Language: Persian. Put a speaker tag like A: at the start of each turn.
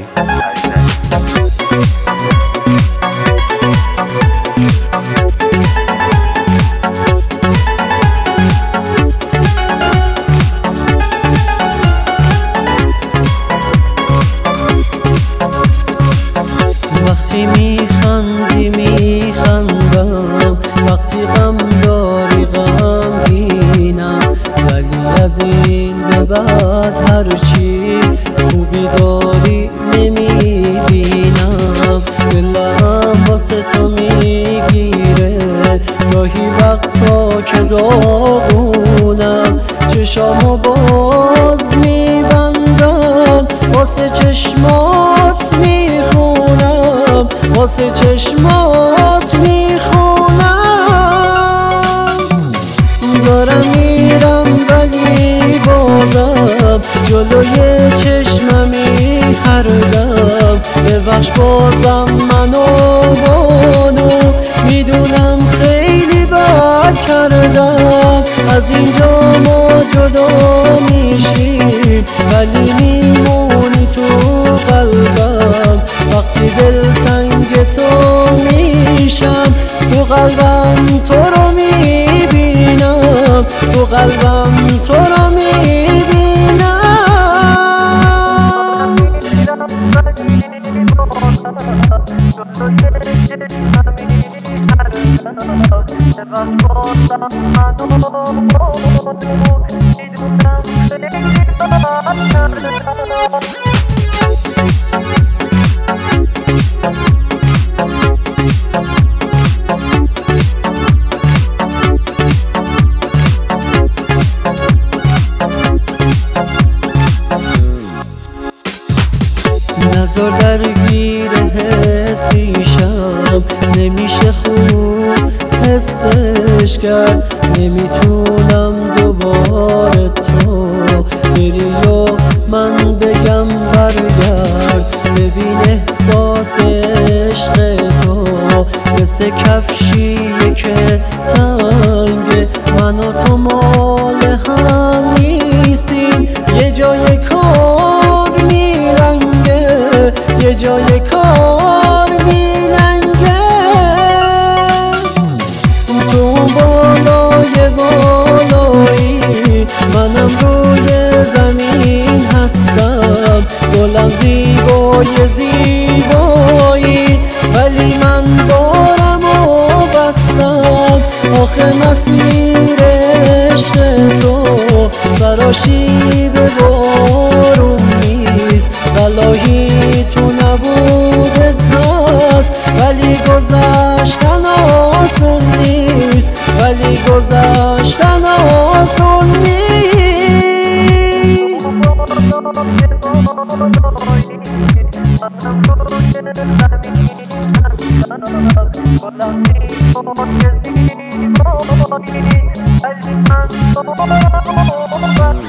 A: وقتی میخندی میخندم، وقتی غم داری غمگینم، ولی از این به بعد هرچی خوبی داری نمیبینم. دلم واسه تو میگیره گاهی وقتا که داغونم، چشامو باز میبندم واسه چشمات میخونم، واسه چشمات میخونم. دارم میرم ولی بازم جلوی چشممی هر دم. ببخش بازم منو بانو، میدونم خیلی بد کردم. از اینجا ما جدا میشیم ولی میمونی تو قلبم. وقتی دلتنگ تو میشم تو قلبم تو رو میبینم، تو قلبم تو رو میبینم. نذار درگیر حسیشم، نمیشه خوب حسش کرد. نمیتونم دوباره تو بری و من بگم برگرد. ببین احساس عشق تو مثل کفشیه که تنگه، من و تو مال هم نیستیم. یه جای کار میلنگه، یه جای کار میلنگه. تو بالای بالایی، منم روی زمین هستم. گلم زیبای زیبایی ولی من بارم و بستم. آخه مسیر عشق تو سراشیب بارون نیست. صلاحی تو نبودت هست ولی گذشتن آسون نیست، ولی گذشتن آسون نیست.
B: I'm